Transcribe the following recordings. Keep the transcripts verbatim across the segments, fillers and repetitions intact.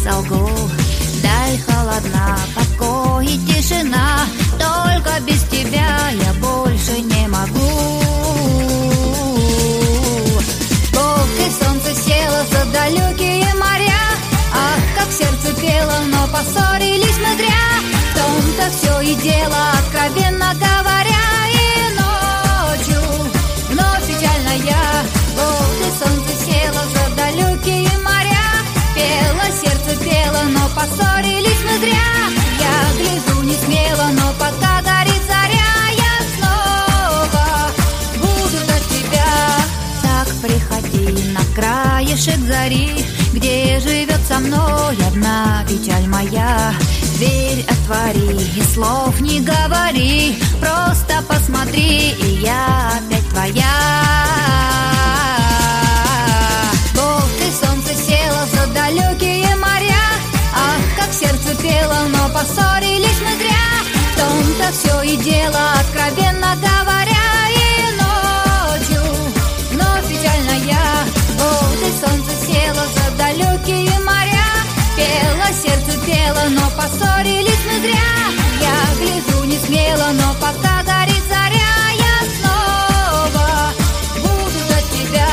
солгу. Даль холодна, покой и тишина, только без тебя я больше не могу. Бог и солнце село за далекие моря. Ах, как сердце пело, но поссорились мы зря. В том-то все и дело, откровенно говоря. И ночью вновь печальная. Вот и солнце село за далекие моря. Пело, сердце пело, но поссорились мы зря. Я гляжу не смело, но пока горит заря, я снова буду ждать тебя. Так приходи на краешек зари, где живет со мной одна печаль моя. Дверь отвори и слов не говори, просто посмотри, и я опять твоя. Вот и солнце село за далекие моря. Ах, как сердце пело, но поссорились мы зря. В том-то все и дело, откровенно говоря. И ночью вновь печальная. Вот и солнце село за далекие моря. Пело, сердце пело, но поссорились мы зря. Я гляжу не смело, но пока горит заря, я снова буду ждать тебя.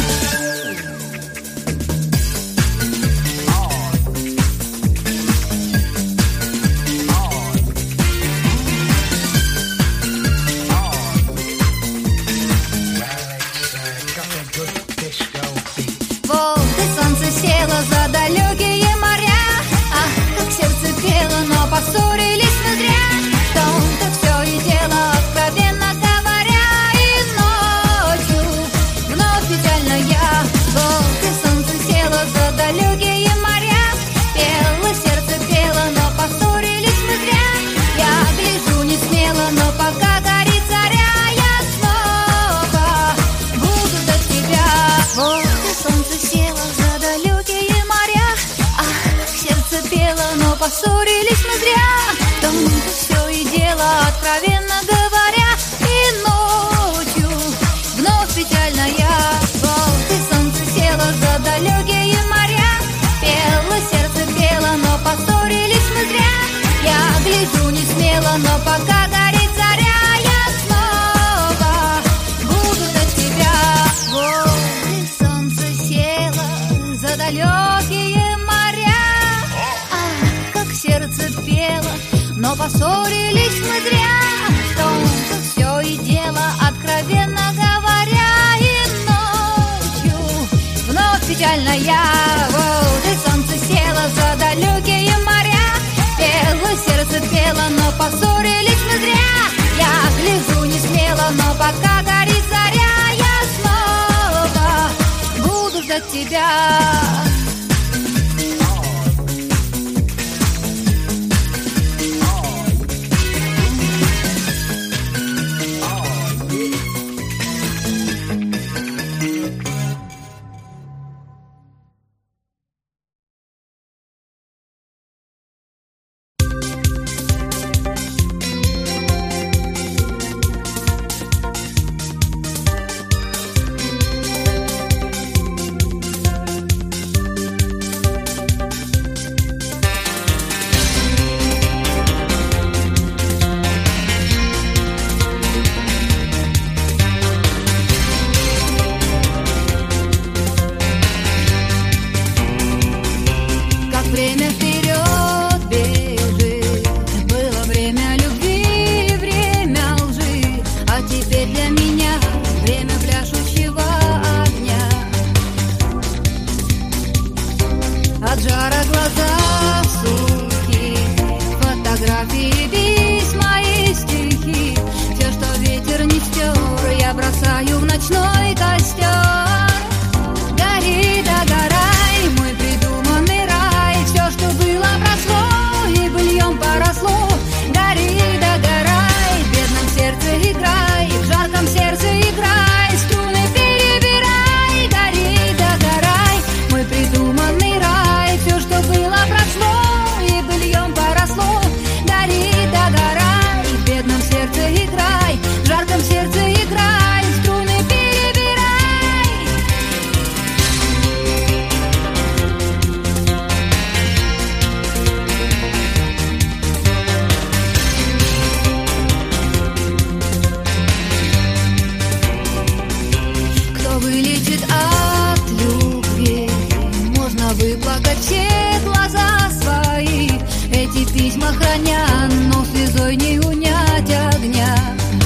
Вот и солнце село за далекие моря. Ах, как сердце пело, но поссорились мы зря. В том-то все и дело, откровенно говоря. И ночью вновь печальная. Вот и солнце село за далекие моря. Пело, сердце пело, но поссорились мы зря. Я гляжу не смело, но пока горит заря, я снова буду ждать тебя. Вот и солнце село за далекие моря. Ах, сердце пело, но поссорились мы зря. В том-то все и дело, откровенно говоря. И ночью вновь печальная. Вот и солнце село за далекие моря. Пело, сердце пело, но поссорились мы зря. Я гляжу не смело, но пока горит заря, я снова буду ждать тебя. Вот и солнце село за далекие моря. Ах, как сердце пело, но поссорились мы зря. В том-то все и дело, откровенно говоря. И ночью вновь печальная. Вот и солнце село за далекие моря. Пело, сердце пело, но поссорились мы зря. Я гляжу не смело, но пока горит заря, я снова буду ждать тебя. Гори, письма храня, но слезой не унять огня.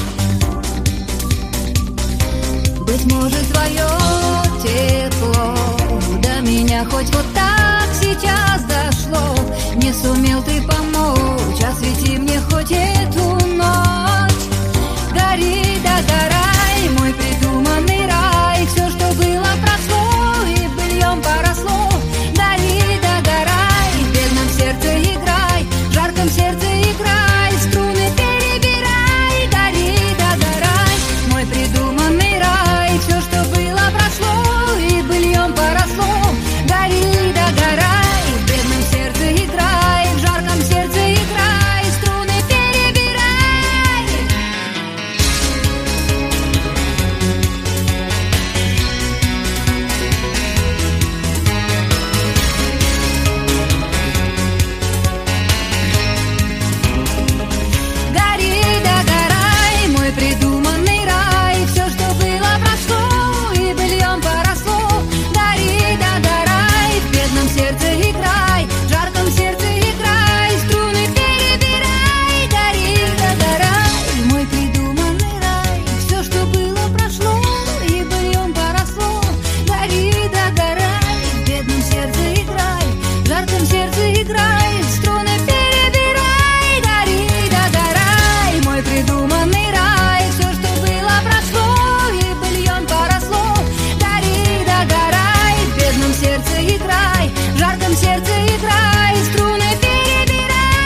Быть может, твое тепло до меня хоть вот так сейчас дошло. Не сумел ты помочь, освети мне хоть эту ночь. Гори, догорай, мой придуманный рай. Все, что было, прошло и быльем поросло. Гори, догорай, в бедном сердце играй, в жарком сердце играй, струны перебирай. Гори, догорай, мой придуманный рай. Все, что было, прошло и быльем поросло. Гори, догорай, в бедном сердце играй, в жарком сердце играй, струны перебирай. Гори, догорай, мой придуманный рай. Все, что было, прошло и быльем поросло. Гори, догорай, в бедном сердце играй, в жарком сердце играй, струны перебирай. Гори, догорай, мой придуманный рай. Все, что было, прошло и быльем поросло. Гори, догорай, в бедном сердце играй, в жарком сердце играй, струны перебирай. Гори, догорай, мой придуманный рай. Все, что было, прошло и быльем поросло. Гори, догорай, в бедном сердце играй, в жарком сердце играй, струны перебирай.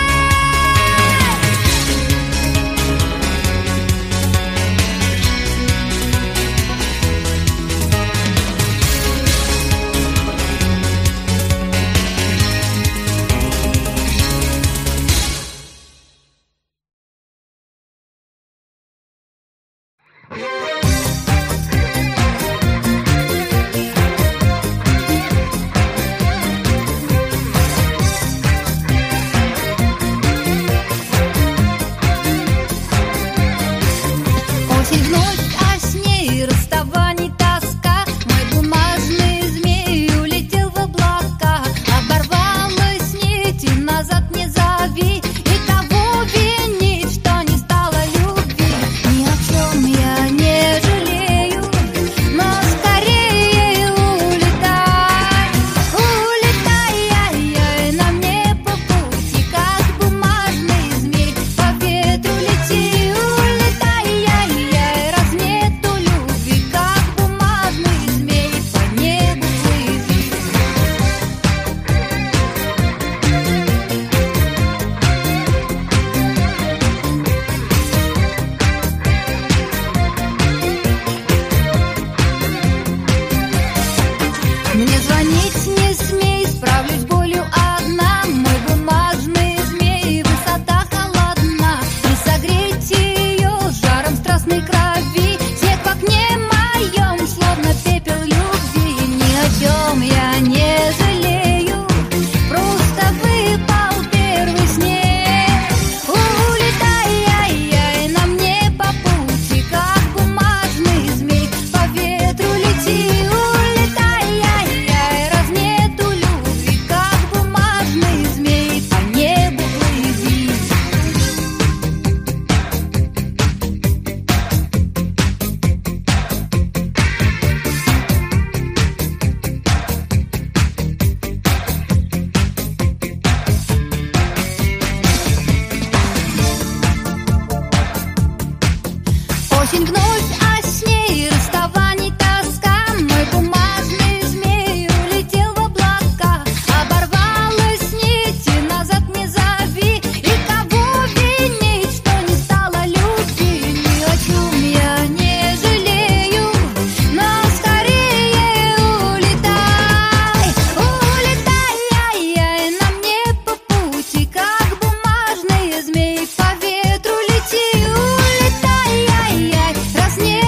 Осень вновь, а с ней расставаний тоска. Мой бумажный змей улетел в облака. Оборвалась нить, и назад не зови. И кого винить, что не стало любви? Ни о чем я не жалею, но скорее улетай. Улетай, ай-яй, на мне по пути, как бумажный змей. По ветру лети, улетай, ай-яй, раз нету любви, как бумажный змей, по небу плыви. Мне звонить не смей, справлюсь с болью одна. Мой бумажный змей, высота холодна. Не согреть ее жаром страстной крови. Снег в окне моем, словно пепел любви. Ни о чем я не жалею, просто выпал первый снег. Улетай, ай-яй, на мне по пути, как бумажный змей. По ветру лети, улетай, ай-яй, раз нету любви, как бумажный змей, по небу плыви. Осень вновь, а с ней расставаний тоска. Мой бумажный змей улетел в облака. Оборвалась нить, и назад не зови. И кого винить, что не стало любви? Ни о чем я не жалею, но скорее улетай. Улетай, ай-яй, на мне по пути, как бумажный змей. По ветру лети, улетай, ай-яй, раз нет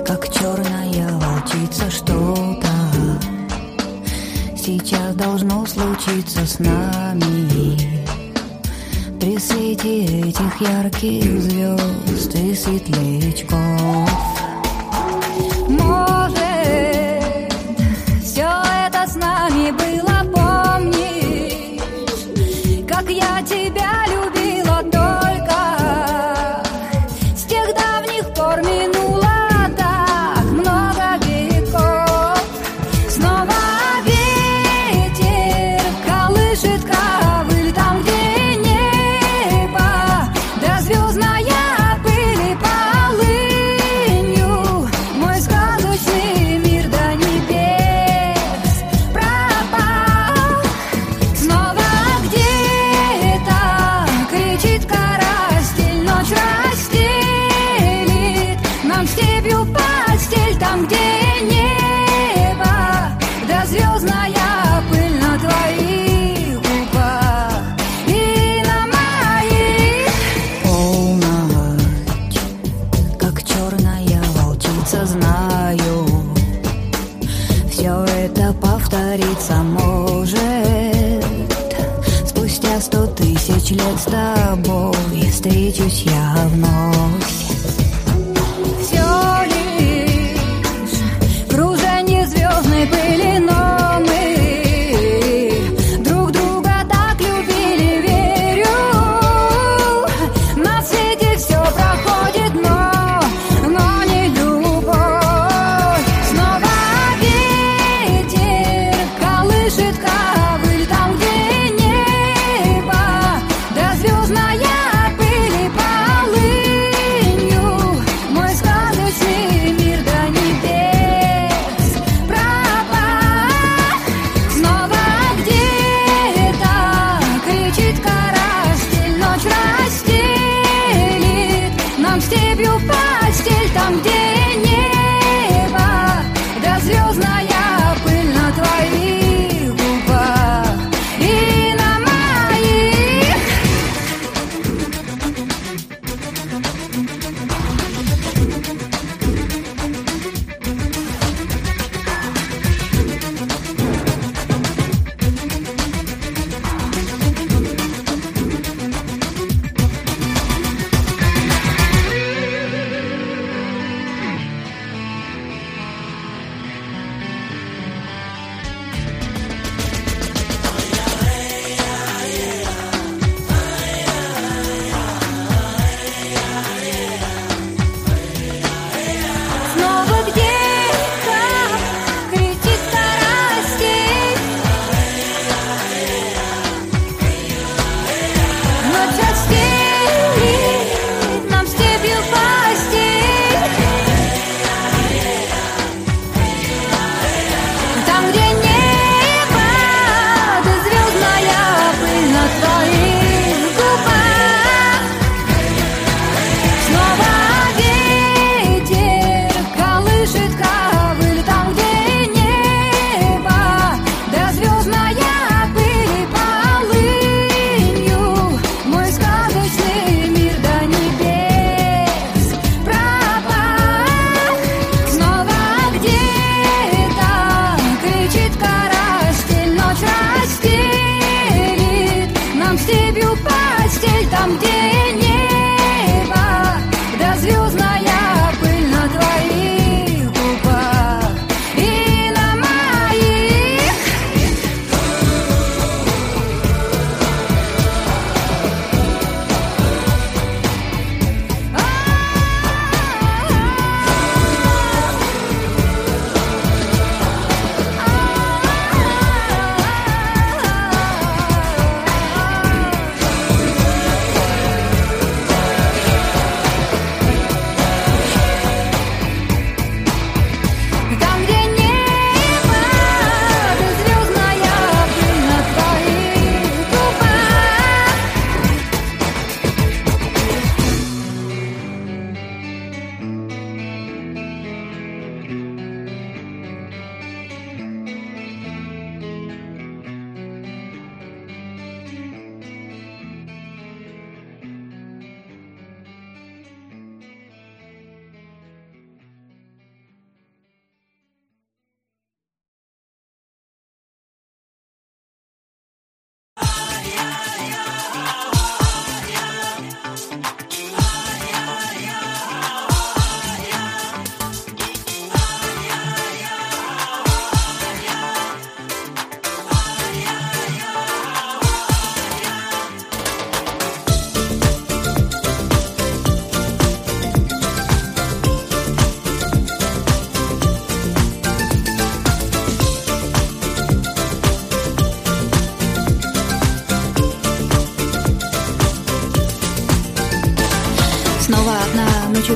как черная волчица, что-то сейчас должно случиться с нами. При свете этих ярких звезд и светлячков. Может, все это с нами было, помнишь, как я тебя любила только. С тех давних пор минуло так много веков. Снова ветер колышет ковыль там, где повториться может. Спустя сто тысяч лет с тобой встречусь я вновь. Все лишь кружение звездной пыли, но мы друг друга так любили, верю. На свете все проходит, но, но не любовь. Снова колышет ковыль там, где небо, да звездная пыль и полынью.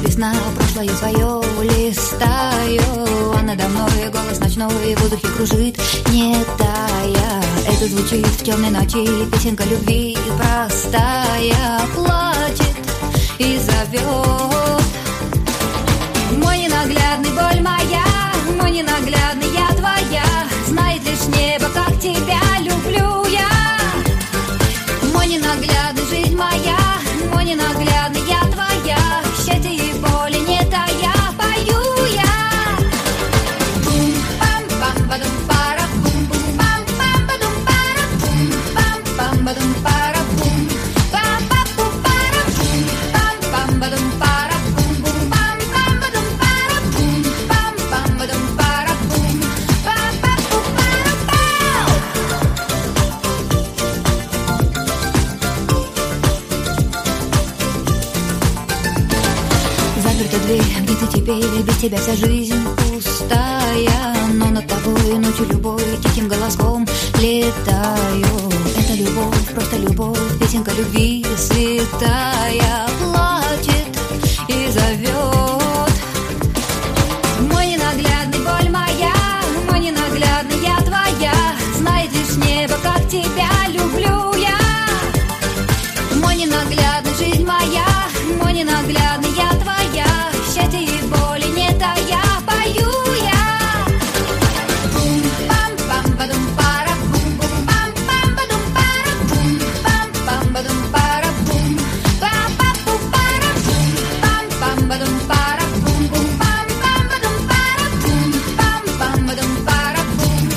весна, прошлое свое листаю, а надо мной голос ночной в воздухе кружит, не тая. Это звучит в темной ночи, песенка любви простая, плачет и зовет. Мой ненаглядный, боль моя, мой ненаглядный, я твоя. Знает лишь небо, как тебя люблю я. Мой ненаглядный, жизнь моя, мой ненаглядный, я твоя. Счастье и боли не тая, пою я. Бум-пам-пам-бадум-пара, бум-бум-пам-пам-бадум-пара, бум-пам-пам-бадум-пара, бум-пам-пам-бадум-пара, бум-пам-пам-бадум-пара, бум-бум-пам-пам-бадум-пара, бум-пам-пам-бадум-пара, бум-пам-пам-пам. Заперта дверь, где ты теперь, без тебя вся жизнь пустая. Но над тобой ночью любой тихим голоском летаю. Это любовь, просто любовь, песенка любви святая, плачет и зовет. Мой ненаглядный, боль моя, мой ненаглядный, я твоя. Знает лишь небо, как тебя люблю я. Мой ненаглядный, жизнь моя, мой ненаглядный, я твоя. Счастье и боли не тая, пою я. Бум-пам-пам-бадум-пара, бум-бум-пам-пам-бадум-пара, бум-пам-пам-бадум-пара, бум-пам-пам-бадум-пара, бум-пам-пам-бадум-пара, бум-бум-пам-пам-бадум-пара, бум-пам-пам-бадум-пара,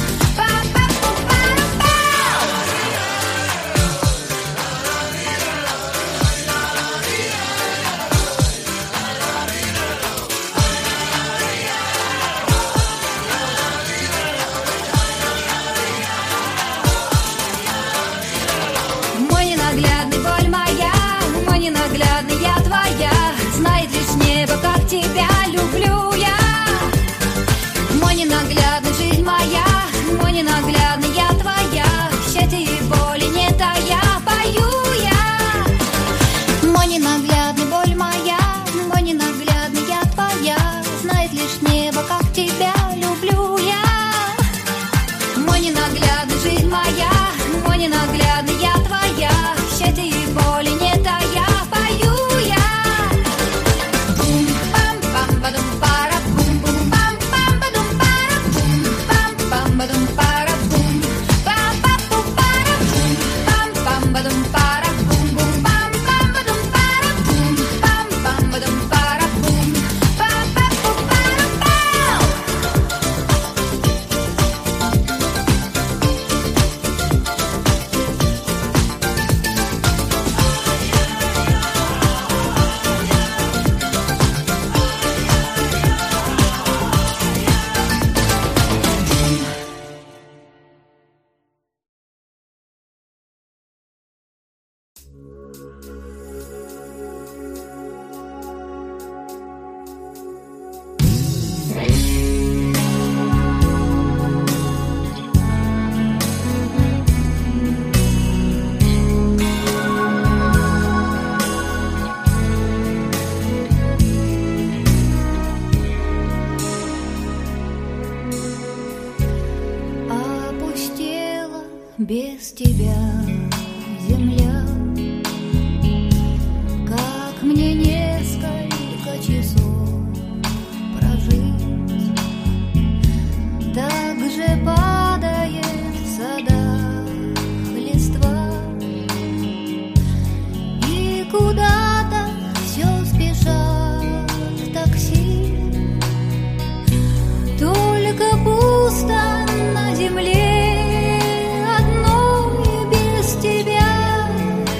Мой ненаглядный, боль моя, мой ненаглядный, я твоя. Знает лишь небо, как тебя люблю я. Мой ненаглядный, жизнь моя, мой ненаглядный, я твоя. Счастье и боли не тая, пою я. Мой ненаглядный, боль моя, мой ненаглядный, я твоя. Знает лишь небо, как тебя люблю я. Мой ненаглядный, жизнь моя, мой ненаглядный, я твоя. Счастье и боли не тая, пою я. Бум-пам-пам-бадум-пара, бум-бум-пам-пам-бадум-пара, бум-пам-пам-бадум-пара, бум-пам-пам-бадум-пара, бум-пам-пам-бадум-пара, бум-бум-пам-пам-бадум-пара, бум-пам-пам-бадум-пара, опустела без тебя земля. Как мне несколько часов прожить? Так же падает в садах листва, и куда-то все спешат такси. Только пусто на земле одной без тебя.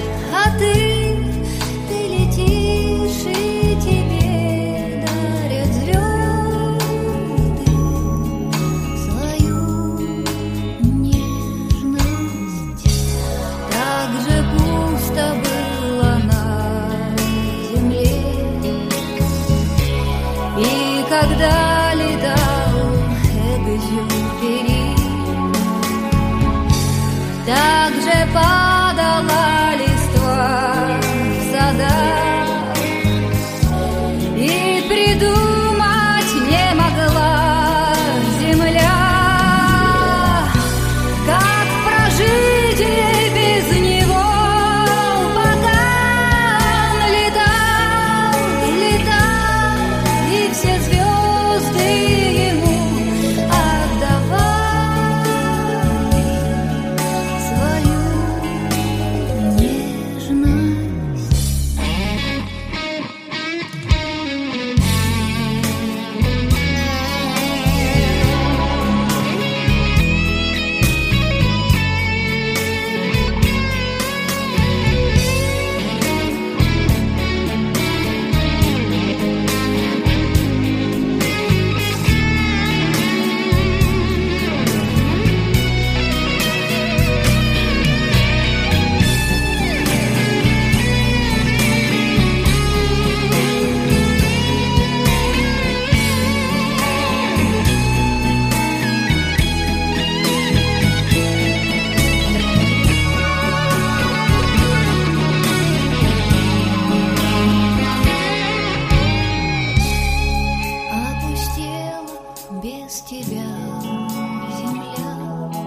без тебя, земля.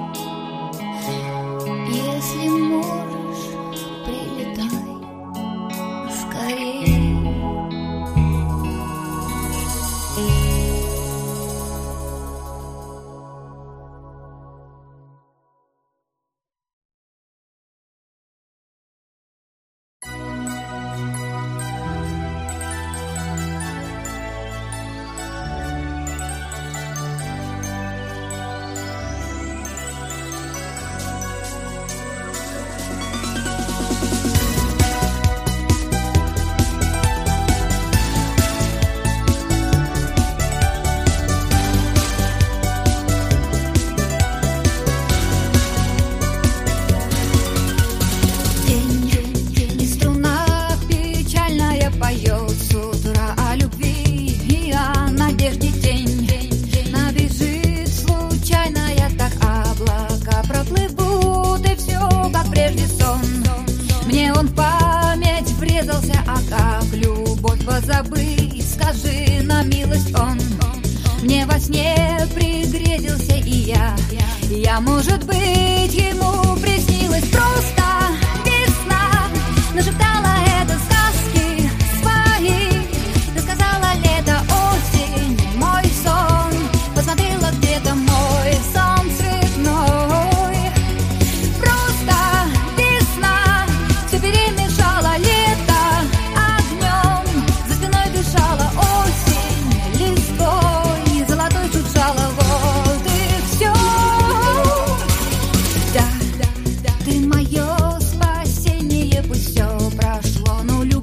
Если можешь, прилетай скорее. Забыть, скажи на милость он. Мне во сне пригрезился и я. Я, может быть, ему приснилась просто весна. Нашептала это сказки свои. Рассказала лето, осень, мой сон. Посмотрела где-то мой сон цветной. Просто весна все перемешала лето. Ты мое спасение, пусть все прошло, но любовь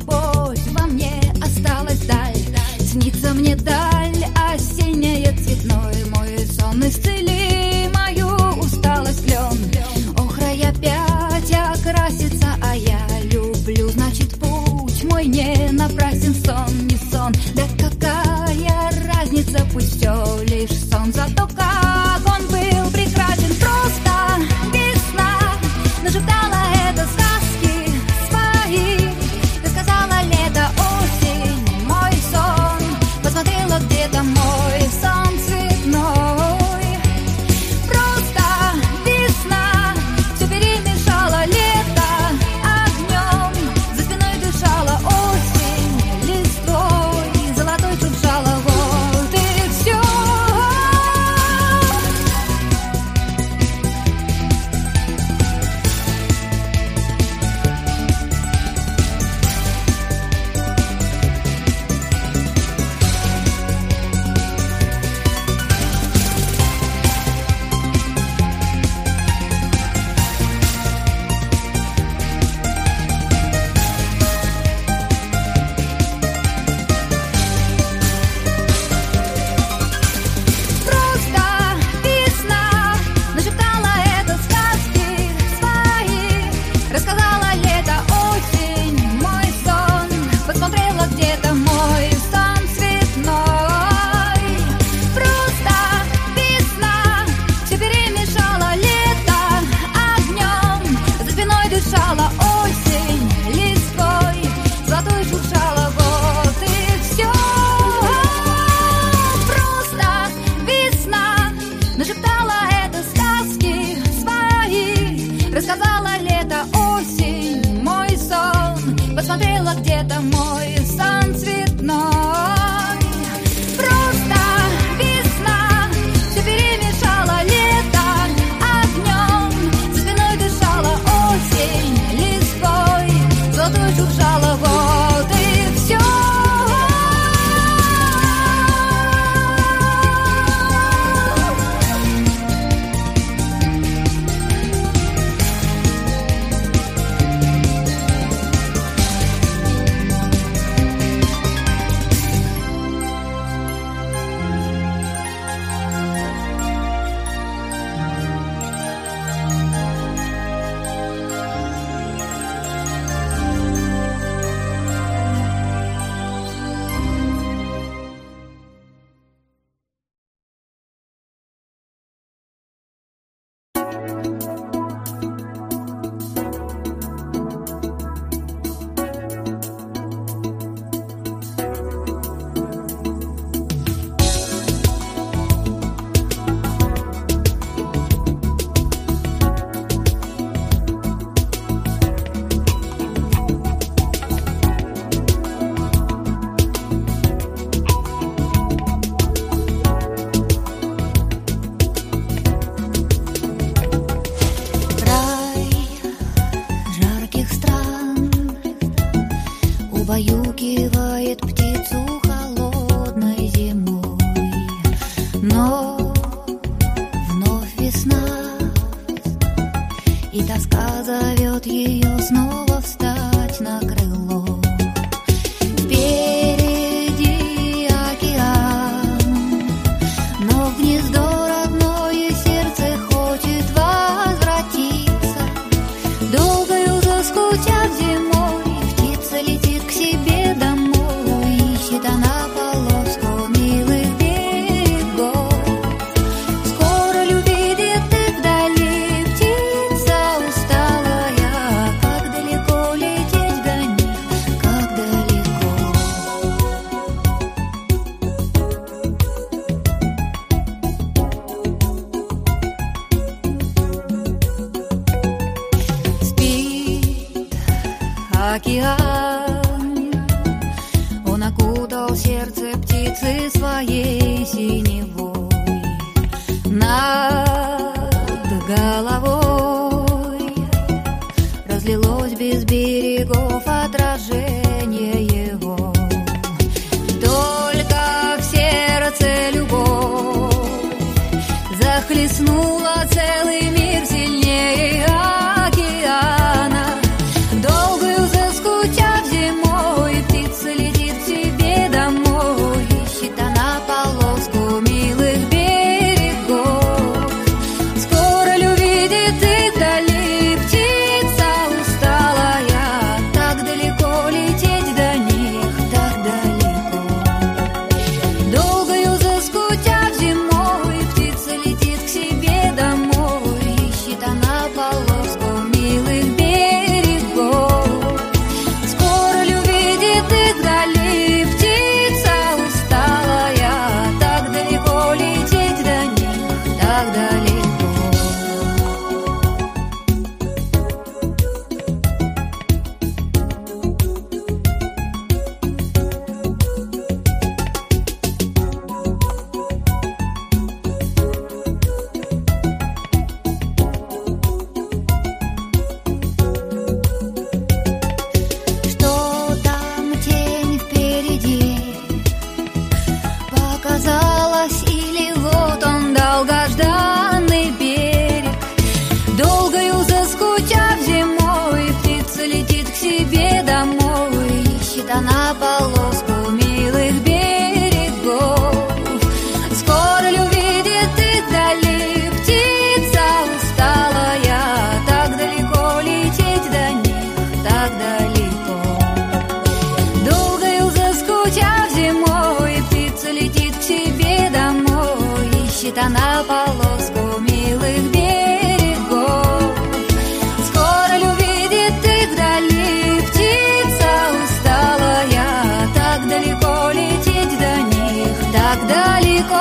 вновь, вновь весна, и тоска зовет ее снова встать на крыло. Впереди океан, но в гнездо родное сердце хочет возвратиться. Долгою заскучав зимой, птица летит к себе домой, ищет она полоску милых берегов. Скоро увидит ты вдали, птица усталая, как далеко лететь до них, как далеко. Спит океан, он окутал сердце птицы своей синевой. Над головой разлилось без берегов отражение его. Только в сердце любовь захлестнула целый мир сильнее океана. Долгою заскучав зимой, птица летит к себе домой, ищет она полоску милых берегов. Скоро увидит их вдали, птица усталая, так далеко лететь до них, так далеко. Долгою заскучав зимой, птица летит к себе домой, ищет она полоску милых берегов. Скоро увидит их вдали, птица усталая, так далеко лететь до них, так далеко. Что там тень впереди показалась, или вот он долгожданный берег? Долгою заскучав зимой, птица летит к себе домой, ищет она полоску милых берегов. Скоро увидит их вдали, птица усталая, так далеко лететь до них, так далеко. Долгою заскучав зимой, птица летит к себе домой, ищет она полоску милых берегов. Скоро увидит их вдали, птица усталая, так далеко лететь до них, так далеко.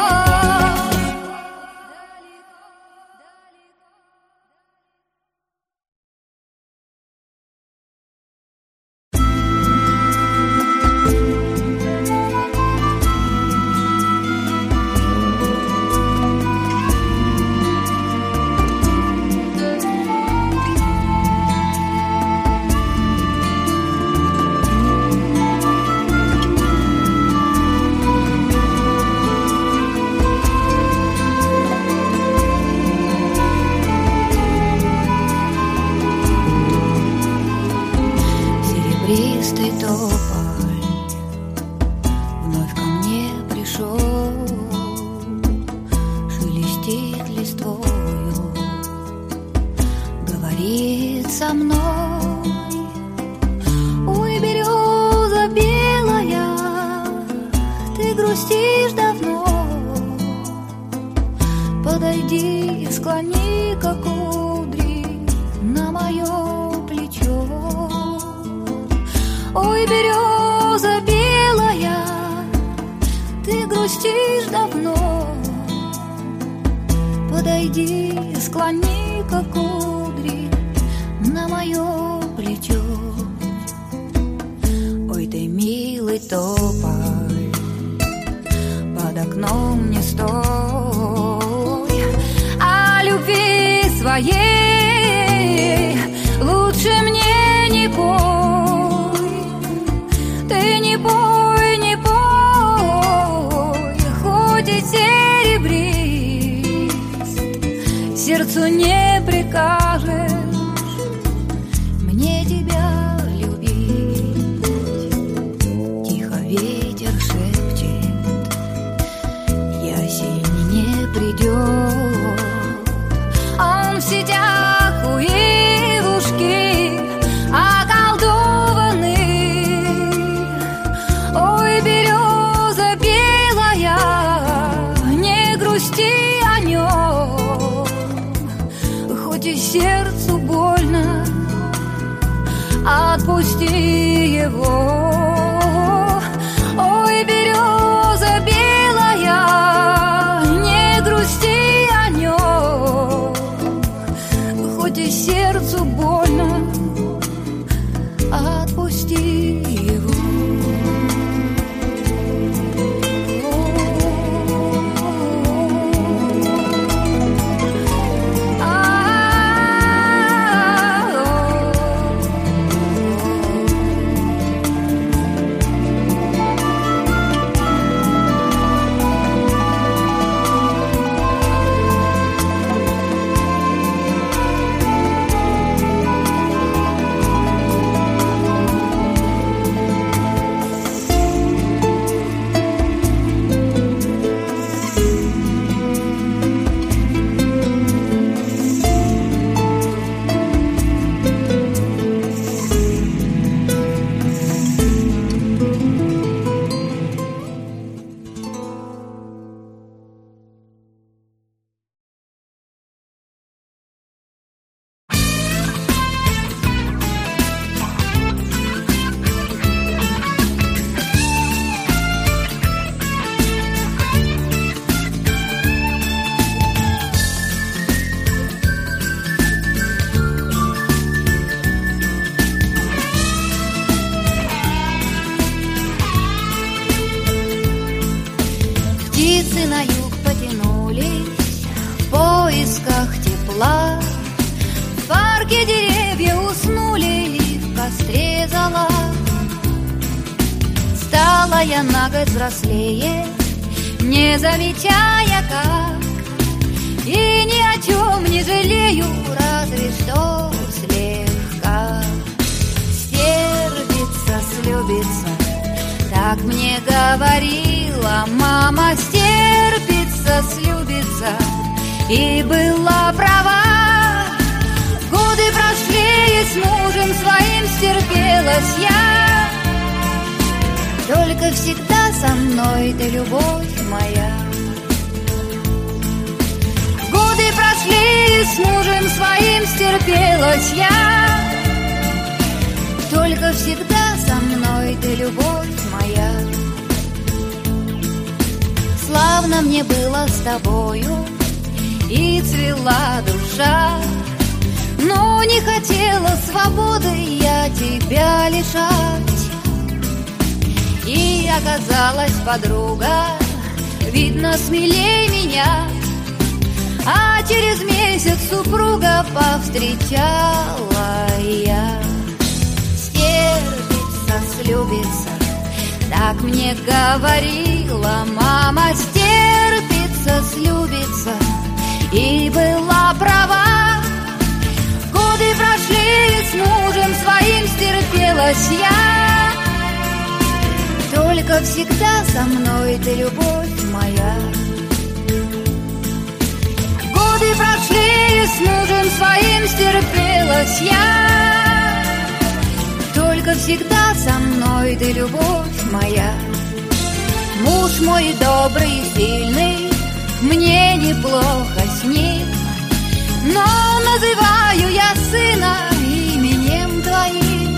Серебристый тополь вновь ко мне пришел, шелестит листвою, говорит со мной. Ой, береза белая, ты грустишь давно, подойди, склони-ка кудри на мое плечо. Ой, береза белая, ты грустишь давно, подойди, склони-ка кудри на мое плечо. Ой, ты милый тополь, под окном не стой, о любви своей лучше мне не пой. Ты не пой, не пой, хоть и серебри, сердцу не прикажешь мне тебя любить. Тихо ветер шепчет, ясень не придет. Он в сетях у Ивушки околдованный. Ой, береза белая, не грусти о нем, хоть и сердцу больно, отпусти его. Ой, береза белая, не грусти о нем, хоть и сердцу больно, отпусти его. Птицы на юг потянулись в поисках тепла. В парке деревья уснули в костре зола. Стала я на год взрослее, не замечая как, и ни о чем не жалею, разве что слегка. Стерпится, слюбится, так мне говорила мама. Стерпится, слюбится, и была права. Годы прошли, и с мужем своим стерпелась я. Только всегда со мной ты, любовь моя. Годы прошли, и с мужем своим стерпелась я. Только всегда со мной ты, любовь моя. Славно мне было с тобою, и цвела душа, но не хотела свободы я тебя лишать. И оказалась подруга, видно, смелей меня, а через месяц супруга повстречала я. Стерпится, слюбится, так мне говорила мама. Стерпится, слюбится, и была права. Годы прошли, и с мужем своим стерпелась я. Только всегда со мной ты, любовь моя. Годы прошли, и с мужем своим стерпелась я. Только всегда со мной ты, любовь моя. Муж мой добрый и сильный, мне неплохо с ним, но называю я сына именем твоим.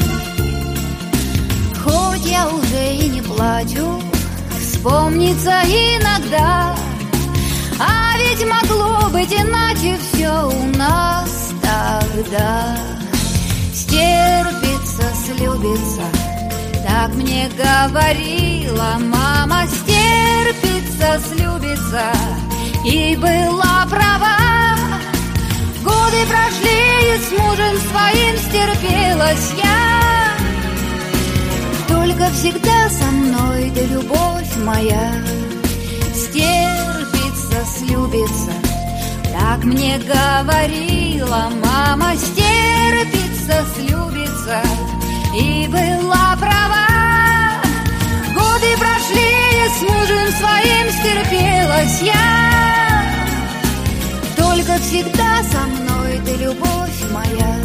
Хоть я уже и не плачу, вспомнится иногда, а ведь могло быть иначе все у нас тогда. Стерпится, слюбится, так мне говорила мама. Стерпится, слюбится, и была права. Годы прошли, и с мужем своим стерпелась я. Только всегда со мной ты, любовь моя. Стерпится, слюбится, Так мне говорила мама, стерпится, слюбится, и была права. Годы прошли, с мужем своим стерпелась я. Только всегда со мной ты, любовь моя.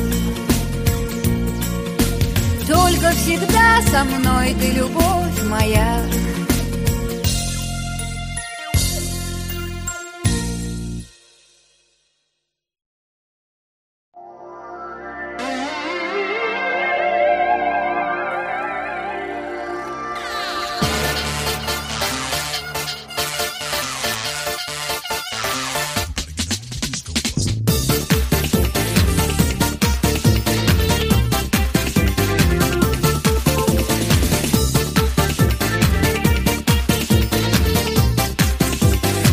Только всегда со мной ты, любовь моя.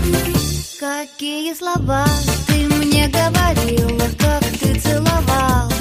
Какие слова ты мне говорила, как ты целовал.